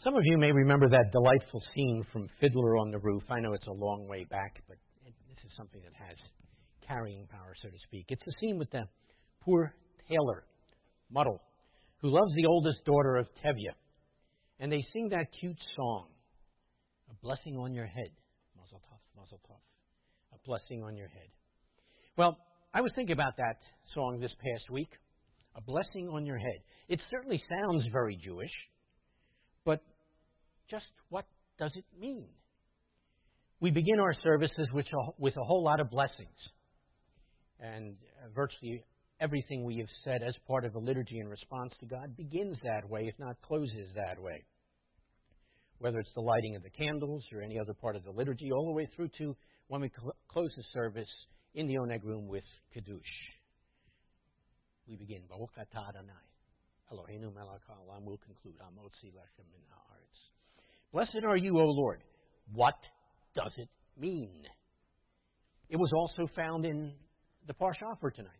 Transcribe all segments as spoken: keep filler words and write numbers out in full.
Some of you may remember that delightful scene from Fiddler on the Roof. I know it's a long way back, but it, this is something that has carrying power, so to speak. It's the scene with the poor tailor, Muddle, who loves the oldest daughter of Tevye. And they sing that cute song, A Blessing on Your Head. Mazel tov, mazel tov. A blessing on your head. Well, I was thinking about that song this past week, A Blessing on Your Head. It certainly sounds very Jewish, but just what does it mean? We begin our services with a, with a whole lot of blessings. And uh, virtually everything we have said as part of the liturgy in response to God begins that way, if not closes that way. Whether it's the lighting of the candles or any other part of the liturgy, all the way through to when we cl- close the service in the Oneg room with Kiddush. We begin, Baruch atah Adonai, Eloheinu melech haolam. We'll conclude, Hamotzi lechem min haaretz. Blessed are you, O Lord. What does it mean? It was also found in the Parsha for tonight,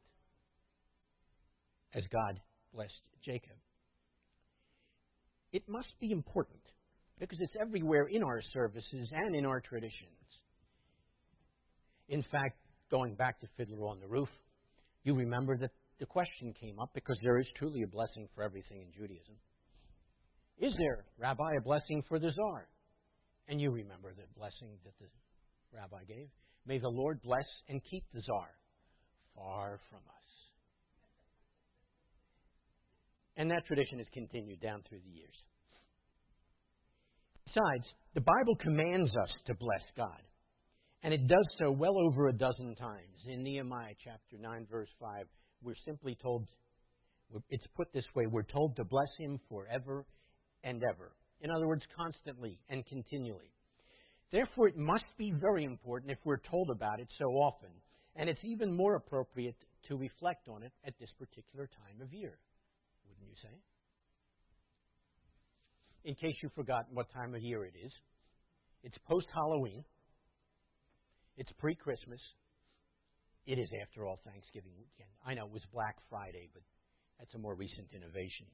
as God blessed Jacob. It must be important, because it's everywhere in our services and in our traditions. In fact, going back to Fiddler on the Roof, you remember that the question came up, because there is truly a blessing for everything in Judaism. Is there, Rabbi, a blessing for the Tsar? And you remember the blessing that the Rabbi gave. May the Lord bless and keep the Tsar far from us. And that tradition has continued down through the years. Besides, the Bible commands us to bless God. And it does so well over a dozen times. In Nehemiah chapter nine, verse five, we're simply told, it's put this way, we're told to bless Him forever and ever. In other words, constantly and continually. Therefore, it must be very important if we're told about it so often. And it's even more appropriate to reflect on it at this particular time of year. Wouldn't you say? In case you've forgotten what time of year it is, it's post-Halloween. It's pre-Christmas. It is, after all, Thanksgiving weekend. I know it was Black Friday, but that's a more recent innovation.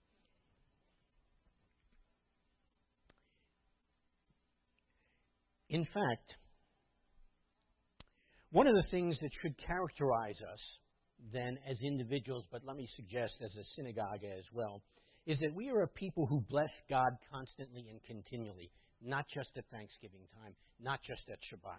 In fact, one of the things that should characterize us then as individuals, but let me suggest as a synagogue as well, is that we are a people who bless God constantly and continually, not just at Thanksgiving time, not just at Shabbat.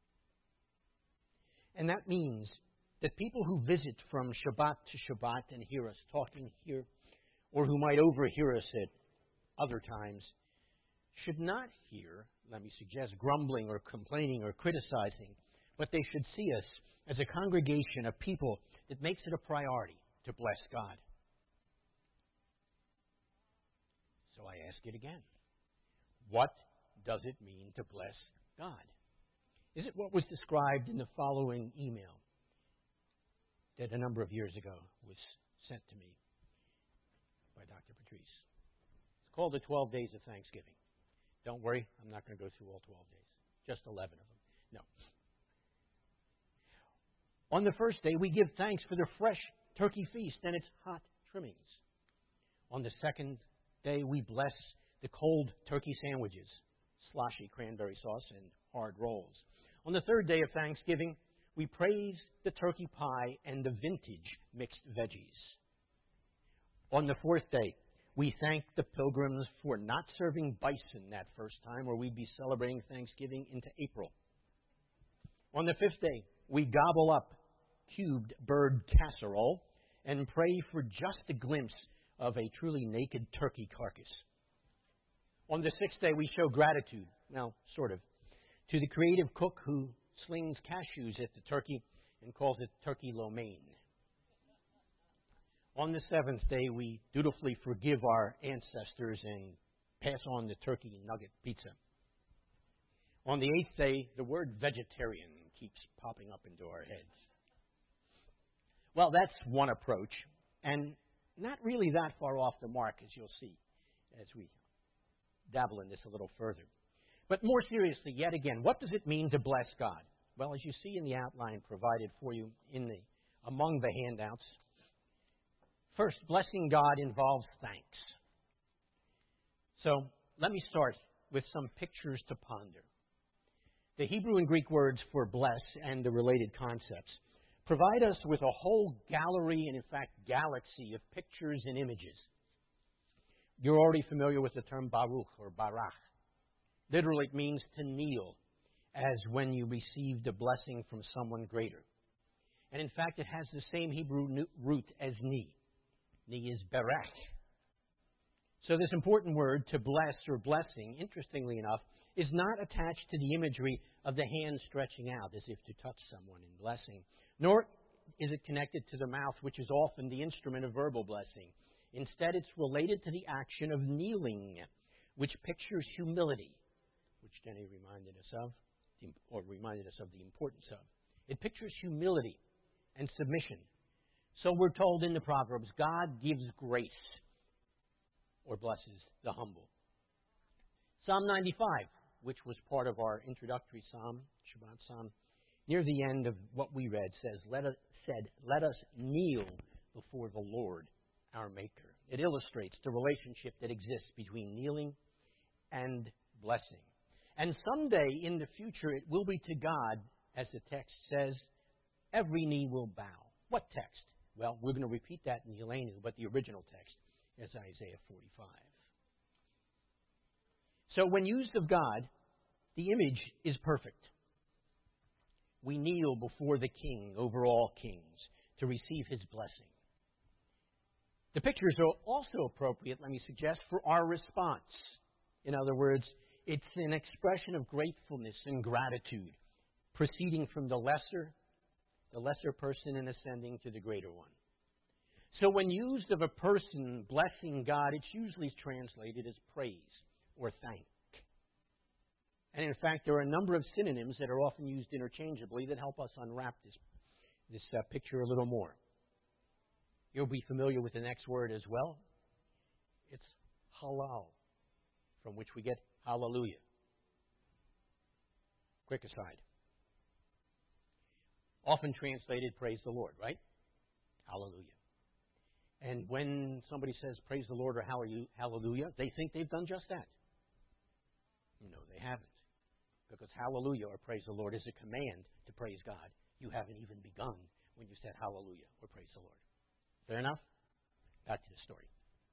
And that means that people who visit from Shabbat to Shabbat and hear us talking here, or who might overhear us at other times, should not hear, let me suggest, grumbling or complaining or criticizing, but they should see us as a congregation of people that makes it a priority to bless God. So I ask it again. What does it mean to bless God? Is it what was described in the following email that a number of years ago was sent to me by Doctor Patrice? It's called the twelve Days of Thanksgiving. Don't worry, I'm not going to go through all twelve days. Just eleven of them. No. On the first day, we give thanks for the fresh turkey feast and its hot trimmings. On the second day, we bless the cold turkey sandwiches, sloshy cranberry sauce, and hard rolls. On the third day of Thanksgiving, we praise the turkey pie and the vintage mixed veggies. On the fourth day, we thank the pilgrims for not serving bison that first time, or we'd be celebrating Thanksgiving into April. On the fifth day, we gobble up cubed bird casserole and pray for just a glimpse of a truly naked turkey carcass. On the sixth day, we show gratitude, well, sort of, to the creative cook who slings cashews at the turkey and calls it turkey lo mein. On the seventh day, we dutifully forgive our ancestors and pass on the turkey nugget pizza. On the eighth day, the word vegetarian keeps popping up into our heads. Well, that's one approach, and not really that far off the mark, as you'll see, as we dabble in this a little further. But more seriously, yet again, what does it mean to bless God? Well, as you see in the outline provided for you in the among the handouts, first, blessing God involves thanks. So, let me start with some pictures to ponder. The Hebrew and Greek words for bless and the related concepts provide us with a whole gallery and, in fact, galaxy of pictures and images. You're already familiar with the term baruch or barach. Literally, it means to kneel, as when you received a blessing from someone greater. And in fact, it has the same Hebrew root as ni. Ni is berech. So this important word, to bless or blessing, interestingly enough, is not attached to the imagery of the hand stretching out as if to touch someone in blessing, nor is it connected to the mouth, which is often the instrument of verbal blessing. Instead, it's related to the action of kneeling, which pictures humility, which Jenny reminded us of, or reminded us of the importance of. It pictures humility and submission. So we're told in the Proverbs, God gives grace or blesses the humble. Psalm ninety-five, which was part of our introductory psalm, Shabbat Psalm, near the end of what we read, says, "Let us said, let us kneel before the Lord, our Maker." It illustrates the relationship that exists between kneeling and blessing. And someday in the future, it will be to God, as the text says, every knee will bow. What text? Well, we're going to repeat that in Yelenu, but the original text is Isaiah forty-five. So when used of God, the image is perfect. We kneel before the King over all kings to receive His blessing. The pictures are also appropriate, let me suggest, for our response. In other words, it's an expression of gratefulness and gratitude, proceeding from the lesser, the lesser person and ascending to the greater one. So when used of a person blessing God, it's usually translated as praise or thank. And in fact, there are a number of synonyms that are often used interchangeably that help us unwrap this, this uh, picture a little more. You'll be familiar with the next word as well. It's halal, from which we get hallelujah. Quick aside. Often translated, praise the Lord, right? Hallelujah. And when somebody says praise the Lord or hallelujah, they think they've done just that. No, they haven't. Because hallelujah or praise the Lord is a command to praise God. You haven't even begun when you said hallelujah or praise the Lord. Fair enough? Back to the story.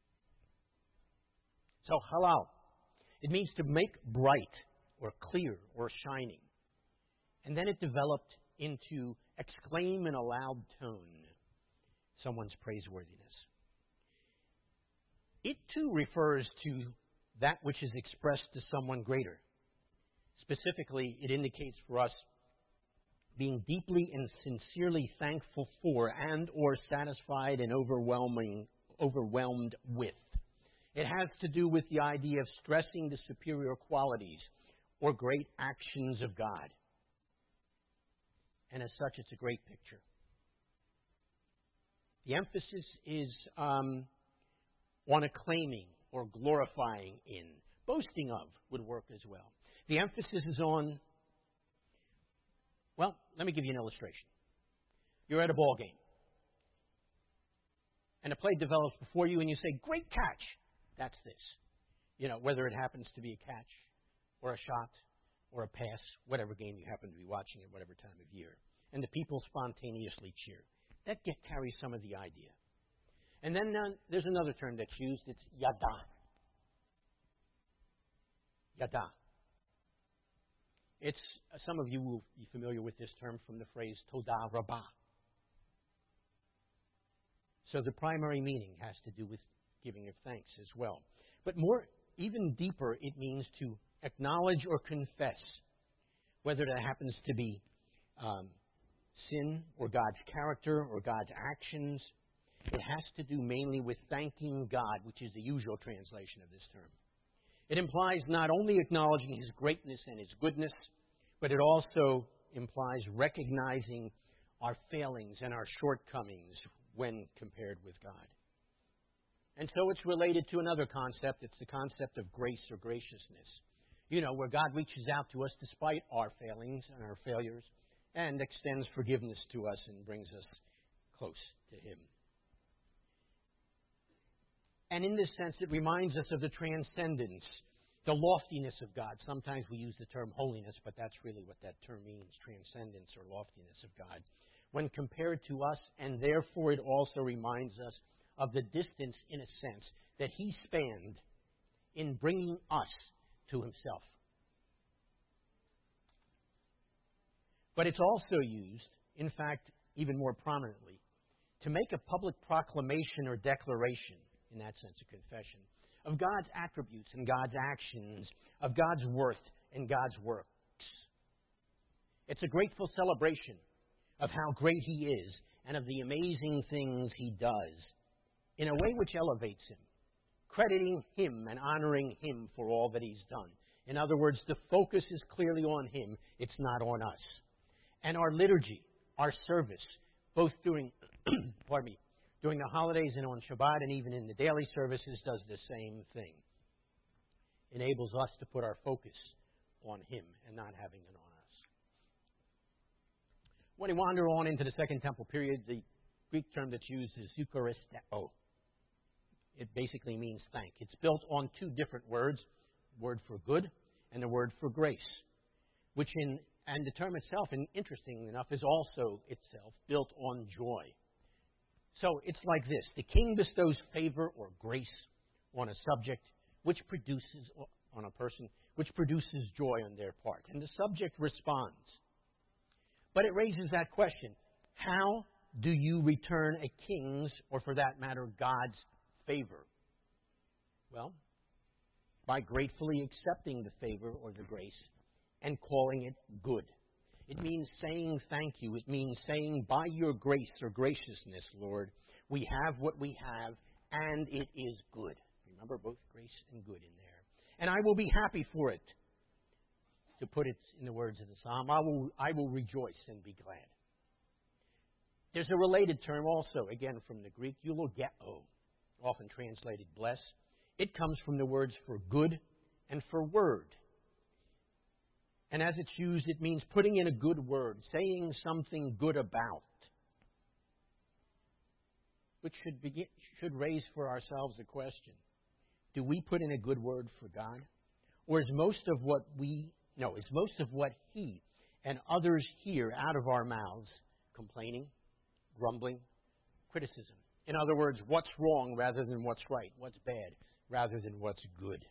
So, halal. It means to make bright or clear or shining. And then it developed into exclaim in a loud tone someone's praiseworthiness. It too refers to that which is expressed to someone greater. Specifically, it indicates for us being deeply and sincerely thankful for and or satisfied and overwhelming, overwhelmed with. It has to do with the idea of stressing the superior qualities or great actions of God. And as such, it's a great picture. The emphasis is um, on acclaiming or glorifying in. Boasting of would work as well. The emphasis is on, well, let me give you an illustration. You're at a ball game. And a play develops before you and you say, great catch. That's this. You know, whether it happens to be a catch or a shot or a pass, whatever game you happen to be watching at whatever time of year. And the people spontaneously cheer. That get, carries some of the idea. And then uh, there's another term that's used. It's yada. Yada. It's, uh, some of you will be familiar with this term from the phrase Todah Rabbah. So the primary meaning has to do with giving of thanks as well. But more, even deeper, it means to acknowledge or confess, whether that happens to be um, sin or God's character or God's actions. It has to do mainly with thanking God, which is the usual translation of this term. It implies not only acknowledging His greatness and His goodness, but it also implies recognizing our failings and our shortcomings when compared with God. And so it's related to another concept. It's the concept of grace or graciousness. You know, where God reaches out to us despite our failings and our failures and extends forgiveness to us and brings us close to Him. And in this sense, it reminds us of the transcendence the loftiness of God. Sometimes we use the term holiness, but that's really what that term means, transcendence or loftiness of God. When compared to us, and therefore it also reminds us of the distance, in a sense, that He spanned in bringing us to Himself. But it's also used, in fact, even more prominently, to make a public proclamation or declaration, in that sense, a confession, of God's attributes and God's actions, of God's worth and God's works. It's a grateful celebration of how great He is and of the amazing things He does in a way which elevates Him, crediting Him and honoring Him for all that He's done. In other words, the focus is clearly on Him. It's not on us. And our liturgy, our service, both during, pardon me, during the holidays and on Shabbat and even in the daily services, does the same thing. Enables us to put our focus on Him and not having it on us. When we wander on into the Second Temple period, the Greek term that's used is Eucharisteo. It basically means thank. It's built on two different words, the word for good and the word for grace, which in and the term itself, and interesting enough, is also itself built on joy. So it's like this. The king bestows favor or grace on a subject, which produces, on a person, which produces joy on their part. And the subject responds. But it raises that question. How do you return a king's, or for that matter, God's favor? Well, by gratefully accepting the favor or the grace and calling it good. It means saying thank you. It means saying, by your grace or graciousness, Lord, we have what we have, and it is good. Remember, both grace and good in there. And I will be happy for it. To put it in the words of the psalm, I will, I will rejoice and be glad. There's a related term also, again from the Greek, eulogeo, often translated bless. It comes from the words for good and for word. And as it's used, it means putting in a good word, saying something good about, which should begin, should raise for ourselves a question. Do we put in a good word for God? Or is most of what we, no, is most of what He and others hear out of our mouths complaining, grumbling, criticism? In other words, what's wrong rather than what's right, what's bad rather than what's good.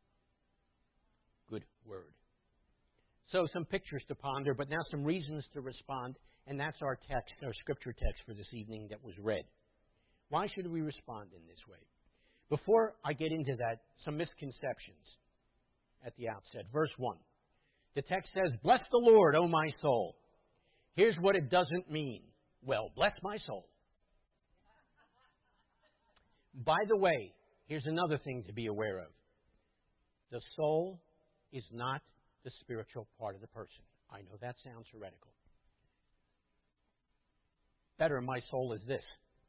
Good word. So some pictures to ponder, but now some reasons to respond, and that's our text, our scripture text for this evening that was read. Why should we respond in this way? Before I get into that, some misconceptions at the outset. Verse one. The text says, bless the Lord, O my soul. Here's what it doesn't mean. Well, bless my soul. By the way, here's another thing to be aware of. The soul is not the spiritual part of the person. I know that sounds heretical. Better, my soul is this.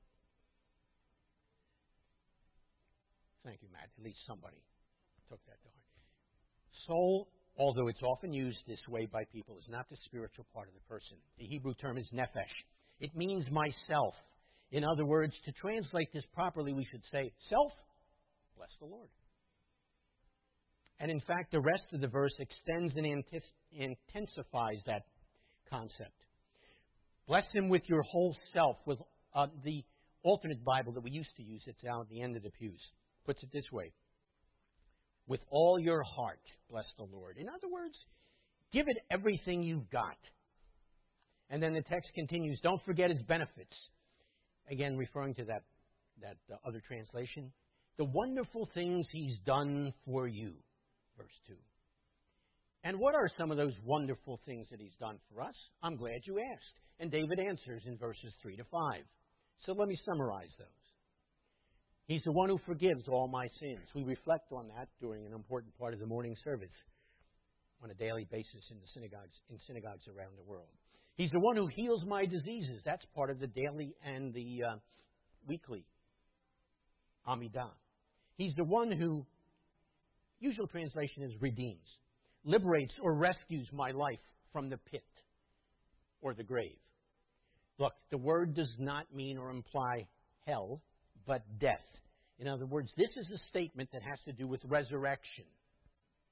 Thank you, Matt. At least somebody took that to heart. Soul, although it's often used this way by people, is not the spiritual part of the person. The Hebrew term is nephesh. It means myself. In other words, to translate this properly, we should say, self, bless the Lord. And in fact, the rest of the verse extends and intensifies that concept. Bless Him with your whole self. With uh, the alternate Bible that we used to use, it's down at the end of the pews, puts it this way. With all your heart, bless the Lord. In other words, give it everything you've got. And then the text continues, don't forget His benefits. Again, referring to that, that uh, other translation. The wonderful things He's done for you. Verse two. And what are some of those wonderful things that He's done for us? I'm glad you asked. And David answers in verses three to five. So let me summarize those. He's the one who forgives all my sins. We reflect on that during an important part of the morning service on a daily basis in the synagogues, in synagogues around the world. He's the one who heals my diseases. That's part of the daily and the uh, weekly Amidah. He's the one who, usual translation is redeems, liberates or rescues my life from the pit or the grave. Look, the word does not mean or imply hell, but death. In other words, this is a statement that has to do with resurrection.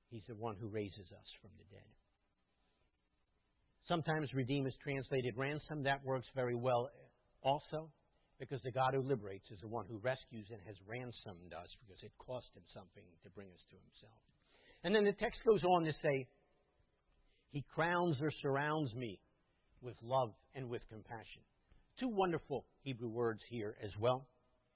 He's the one who raises us from the dead. Sometimes redeem is translated ransom. That works very well also, because the God who liberates is the one who rescues and has ransomed us, because it cost him something to bring us to himself. And then the text goes on to say, he crowns or surrounds me with love and with compassion. Two wonderful Hebrew words here as well.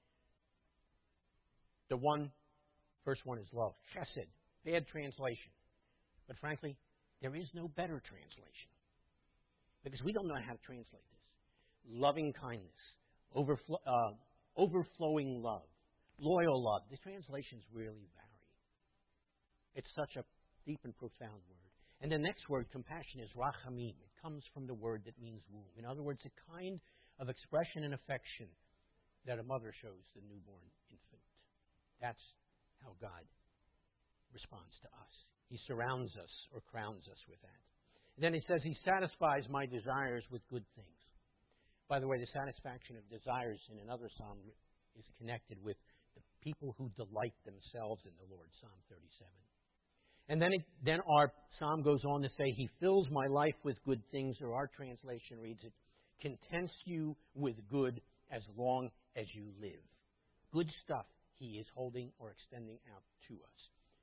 The one, first one is love, chesed, bad translation. But frankly, there is no better translation, because we don't know how to translate this. Loving kindness, overflow, uh, overflowing love, loyal love. The translations really vary. It's such a deep and profound word. And the next word, compassion, is rachamim. It comes from the word that means womb. In other words, a kind of expression and affection that a mother shows the newborn infant. That's how God responds to us. He surrounds us or crowns us with that. And then he says he satisfies my desires with good things. By the way, the satisfaction of desires in another psalm is connected with the people who delight themselves in the Lord, Psalm thirty-seven. And then, it, then our psalm goes on to say, he fills my life with good things, or our translation reads it, contents you with good as long as you live. Good stuff he is holding or extending out to us.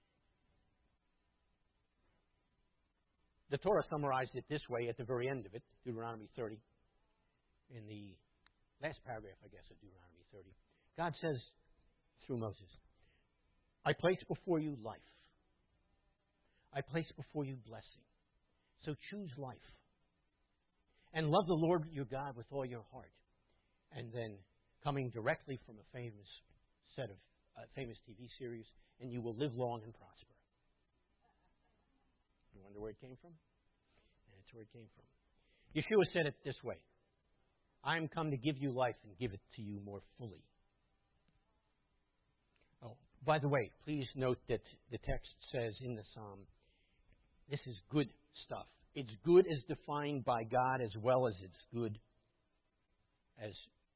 The Torah summarized it this way at the very end of it, Deuteronomy thirty. In the last paragraph, I guess, of Deuteronomy thirty. God says through Moses, I place before you life. I place before you blessing. So choose life. And love the Lord your God with all your heart. And then, coming directly from a famous set of uh, famous T V series, and you will live long and prosper. You wonder where it came from? That's where it came from. Yeshua said it this way, I am come to give you life and give it to you more fully. Oh, by the way, please note that the text says in the psalm, this is good stuff. It's good as defined by God, as well as it's good as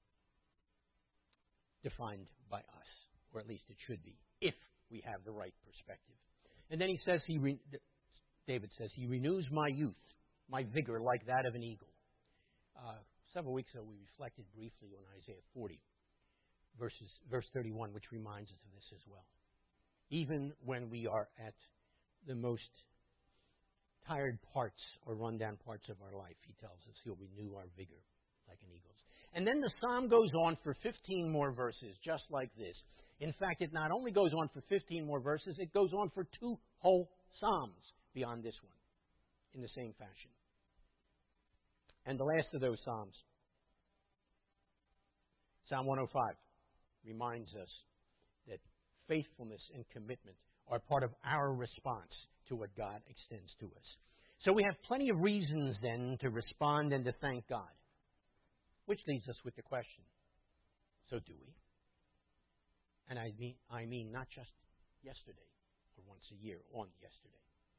defined by us, or at least it should be, if we have the right perspective. And then he says, he re- David says, he renews my youth, my vigor, like that of an eagle. Uh, several weeks ago, we reflected briefly on Isaiah forty, verses, verse thirty-one, which reminds us of this as well. Even when we are at the most tired parts or rundown parts of our life, he tells us he'll renew our vigor like an eagle's. And then the psalm goes on for fifteen more verses, just like this. In fact, it not only goes on for fifteen more verses, it goes on for two whole psalms beyond this one, in the same fashion. And the last of those psalms, Psalm one oh five, reminds us that faithfulness and commitment are part of our response to what God extends to us. So we have plenty of reasons then to respond and to thank God. Which leaves us with the question, so do we? And I mean, I mean not just yesterday or once a year, on yesterday.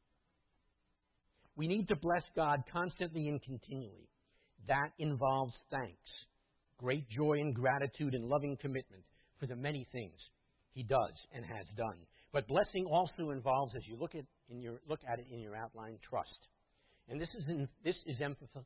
We need to bless God constantly and continually. That involves thanks, great joy and gratitude and loving commitment for the many things He does and has done. But blessing also involves, as you look at in your look at it in your outline, trust. And this is in, this is emphasis.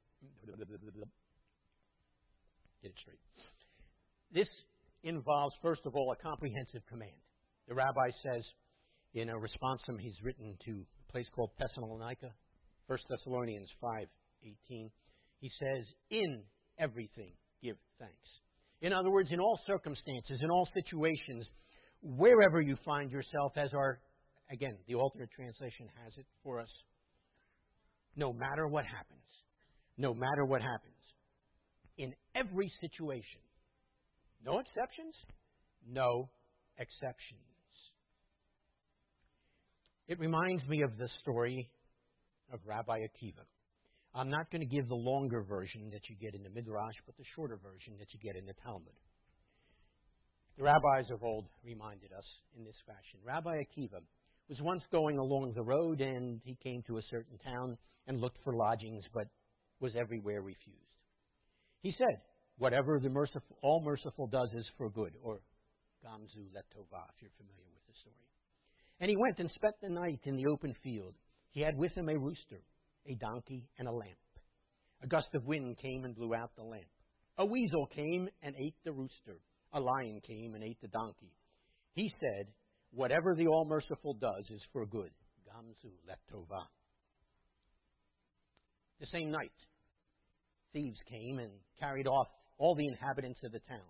Get it straight. This involves, first of all, a comprehensive command. The rabbi says in a responsum he's written to a place called Thessalonica, First Thessalonians five eighteen, he says, "In everything give thanks." In other words, in all circumstances, in all situations, wherever you find yourself, as our, again, the alternate translation has it for us, no matter what happens, no matter what happens, in every situation, no exceptions, no exceptions. It reminds me of the story of Rabbi Akiva. I'm not going to give the longer version that you get in the Midrash, but the shorter version that you get in the Talmud. The rabbis of old reminded us in this fashion. Rabbi Akiva was once going along the road, and he came to a certain town and looked for lodgings, but was everywhere refused. He said, "Whatever the merciful, all merciful does is for good," or Gamzu Letova, if you're familiar with the story. And he went and spent the night in the open field. He had with him a rooster, a donkey, and a lamp. A gust of wind came and blew out the lamp. A weasel came and ate the rooster. A lion came and ate the donkey. He said, whatever the All-Merciful does is for good. Gamzu letovah. The same night, thieves came and carried off all the inhabitants of the town.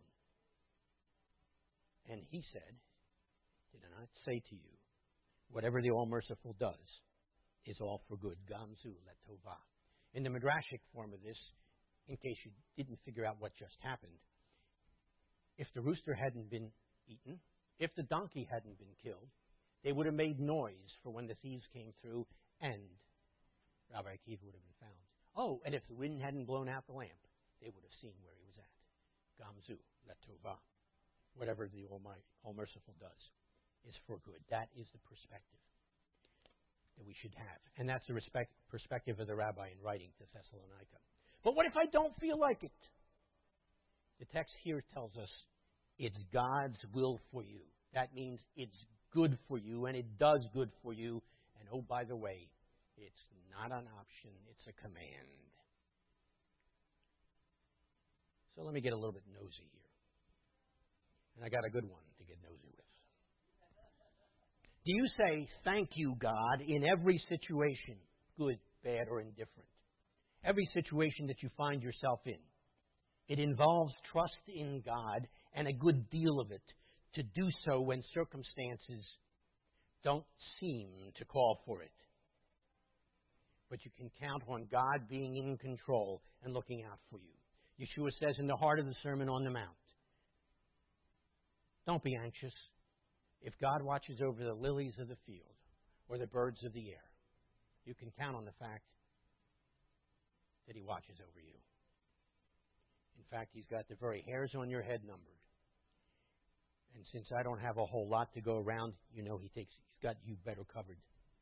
And he said, did I not say to you, whatever the All-Merciful does is all for good. Gamzu letovah. In the Midrashic form of this, in case you didn't figure out what just happened, if the rooster hadn't been eaten, if the donkey hadn't been killed, they would have made noise for when the thieves came through, and Rabbi Akiva would have been found. Oh, and if the wind hadn't blown out the lamp, they would have seen where he was at. Gamzu letovah. Whatever the Almighty, All-Merciful does is for good. That is the perspective that we should have. And that's the respect, perspective of the rabbi in writing to Thessalonica. But what if I don't feel like it? The text here tells us it's God's will for you. That means it's good for you, and it does good for you. And oh, by the way, it's not an option, it's a command. So let me get a little bit nosy here. And I got a good one to get nosy with. Do you say, thank you, God, in every situation, good, bad, or indifferent? Every situation that you find yourself in. It involves trust in God and a good deal of it to do so when circumstances don't seem to call for it. But you can count on God being in control and looking out for you. Yeshua says in the heart of the Sermon on the Mount, don't be anxious. If God watches over the lilies of the field or the birds of the air, you can count on the fact that He watches over you. In fact, He's got the very hairs on your head numbered. And since I don't have a whole lot to go around, you know He takes, He's got you better covered.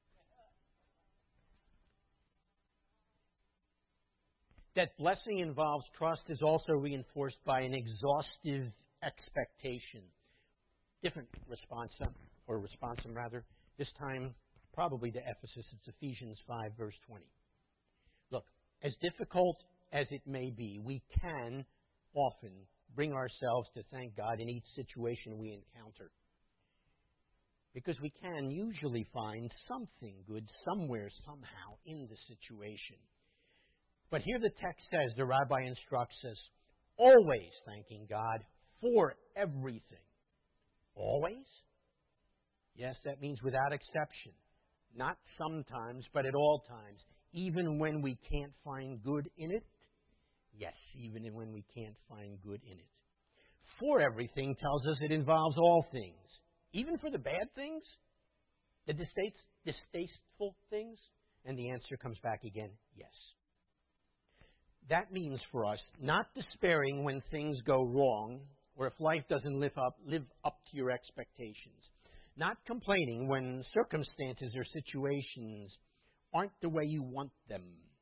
That blessing involves trust is also reinforced by an exhaustive expectation. Different responsum, or responsum rather. This time, probably to Ephesus, it's Ephesians five, verse twenty. Look, as difficult as it may be, we can often bring ourselves to thank God in each situation we encounter. Because we can usually find something good somewhere, somehow, in the situation. But here the text says, the rabbi instructs us, always thanking God for everything. Always? Yes, that means without exception. Not sometimes, but at all times. Even when we can't find good in it? Yes, even when we can't find good in it. For everything tells us it involves all things. Even for the bad things? The distaste, distasteful things? And the answer comes back again, yes. That means for us not despairing when things go wrong or if life doesn't live up, live up to your expectations. Not complaining when circumstances or situations aren't the way you want them.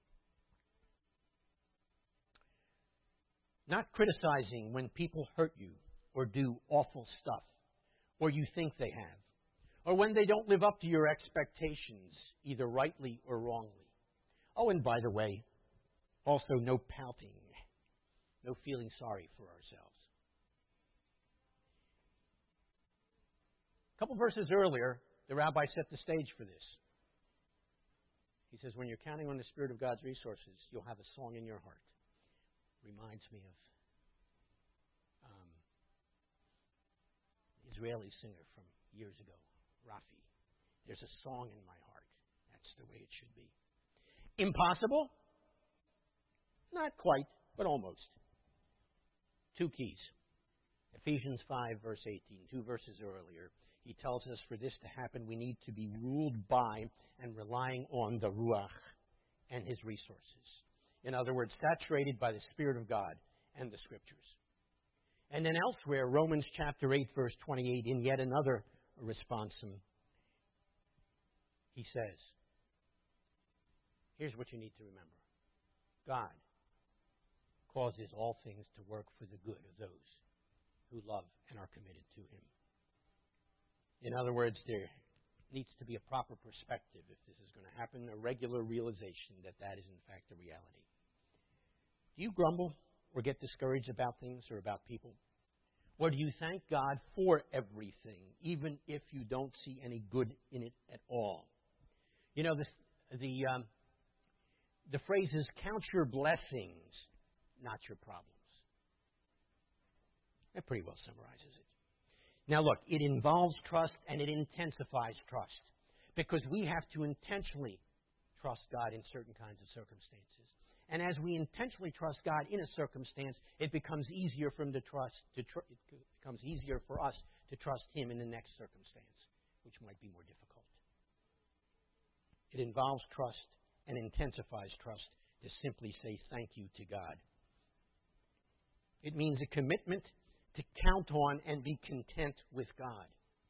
Not criticizing when people hurt you or do awful stuff or you think they have. Or when they don't live up to your expectations, either rightly or wrongly. Oh, and by the way, also no pouting, no feeling sorry for ourselves. A couple verses earlier, the rabbi set the stage for this. He says, when you're counting on the Spirit of God's resources, you'll have a song in your heart. Reminds me of um, Israeli singer from years ago, Rafi. There's a song in my heart. That's the way it should be. Impossible? Not quite, but almost. Two keys. Ephesians five, verse eighteen, two verses earlier. He tells us for this to happen, we need to be ruled by and relying on the Ruach and His resources. In other words, saturated by the Spirit of God and the Scriptures. And then elsewhere, Romans chapter eight, verse twenty-eight, in yet another responsum, he says, here's what you need to remember. God causes all things to work for the good of those who love and are committed to Him. In other words, there, needs to be a proper perspective if this is going to happen, a regular realization that that is in fact a reality. Do you grumble or get discouraged about things or about people? Or do you thank God for everything, even if you don't see any good in it at all? You know, the, the, um, the phrase is, count your blessings, not your problems. That pretty well summarizes it. Now look, it involves trust and it intensifies trust, because we have to intentionally trust God in certain kinds of circumstances. And as we intentionally trust God in a circumstance, it becomes easier for him to trust. To tr- it becomes easier for us to trust Him in the next circumstance, which might be more difficult. It involves trust and intensifies trust to simply say thank you to God. It means a commitment to count on and be content with God.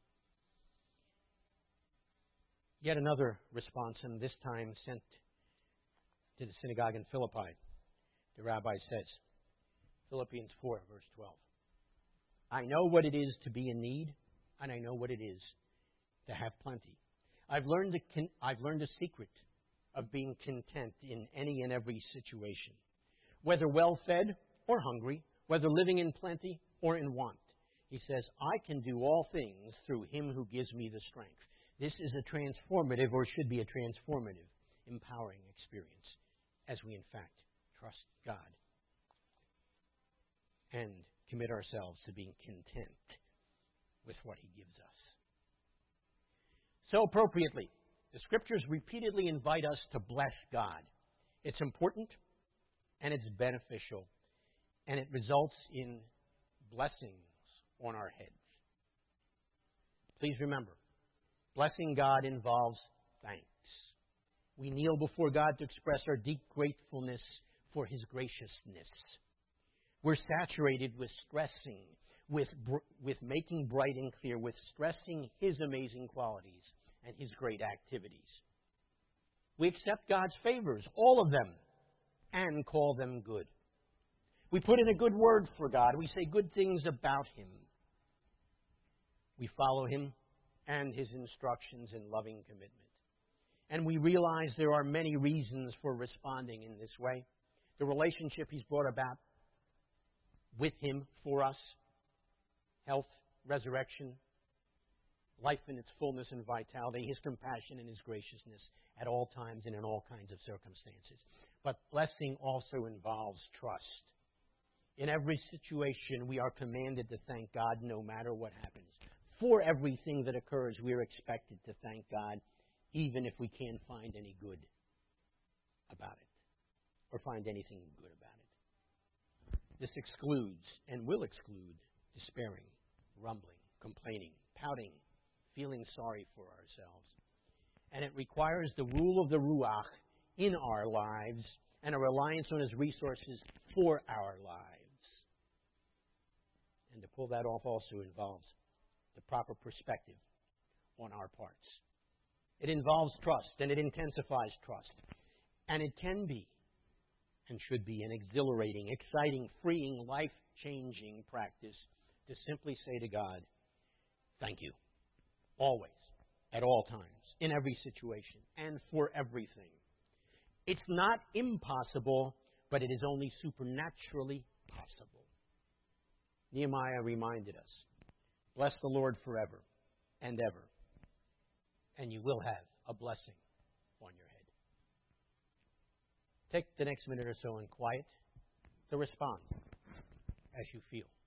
Yet another response, and this time sent to the synagogue in Philippi. The rabbi says, Philippians four, verse twelve, I know what it is to be in need, and I know what it is to have plenty. I've learned, the con- I've learned a secret of being content in any and every situation, whether well-fed or hungry, whether living in plenty or in want. He says, I can do all things through Him who gives me the strength. This is a transformative, or should be a transformative, empowering experience as we, in fact, trust God and commit ourselves to being content with what He gives us. So appropriately, the Scriptures repeatedly invite us to bless God. It's important, and it's beneficial, and it results in blessings on our heads. Please remember, blessing God involves thanks. We kneel before God to express our deep gratefulness for His graciousness. We're saturated with stressing, with, with making bright and clear, with stressing His amazing qualities and His great activities. We accept God's favors, all of them, and call them good. We put in a good word for God. We say good things about Him. We follow Him and His instructions in loving commitment. And we realize there are many reasons for responding in this way. The relationship He's brought about with Him for us, health, resurrection, life in its fullness and vitality, His compassion and His graciousness at all times and in all kinds of circumstances. But blessing also involves trust. In every situation, we are commanded to thank God no matter what happens. For everything that occurs, we are expected to thank God, even if we can't find any good about it, or find anything good about it. This excludes, and will exclude, despairing, grumbling, complaining, pouting, feeling sorry for ourselves. And it requires the rule of the Ruach in our lives and a reliance on His resources for our lives. And to pull that off also involves the proper perspective on our parts. It involves trust, and it intensifies trust. And it can be, and should be, an exhilarating, exciting, freeing, life-changing practice to simply say to God, thank you, always, at all times, in every situation, and for everything. It's not impossible, but it is only supernaturally possible. Nehemiah reminded us, bless the Lord forever and ever, and you will have a blessing on your head. Take the next minute or so in quiet to respond as you feel.